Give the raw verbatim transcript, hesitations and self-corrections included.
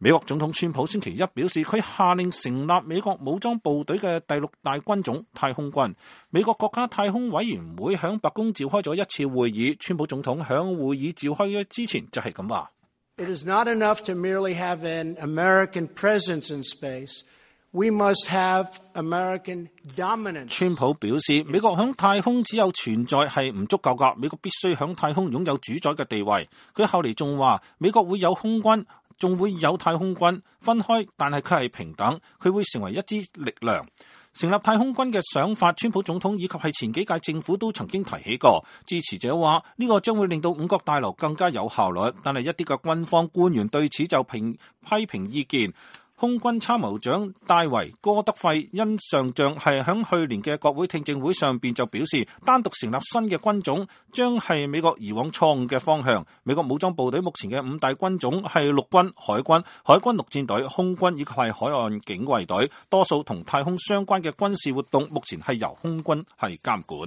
美國總統川普星期一表示，佢下令成立美國武裝部隊嘅第六大軍種太空軍。美國國家太空委員會響白宮召開咗一次會議，川普總統響會議召開之前就係咁話。 It is not enough to merely have an American presence in space. We must have American dominance. 川普表示，美國響太空只有存在係唔足夠㗎，美國必須響太空擁有主宰嘅地位。佢後嚟仲話，美國會有空軍，仲會有太空軍，分開，但係佢係平等，佢會成為一支力量。成立太空軍嘅想法，川普總統以及係前幾屆政府都曾經提起過。支持者話呢個將會令到五角大樓更加有效率，但係一啲嘅軍方官員對此就評批評意見。空軍參謀長戴維哥德費因上將係響去年嘅國會聽證會上邊就表示，單獨成立新嘅軍種將係美國移往錯誤嘅方向。美國武裝部隊目前嘅五大軍種係陸軍、海軍、海軍陸戰隊、空軍以及係海岸警衛隊，多數同太空相關嘅軍事活動目前係由空軍係監管。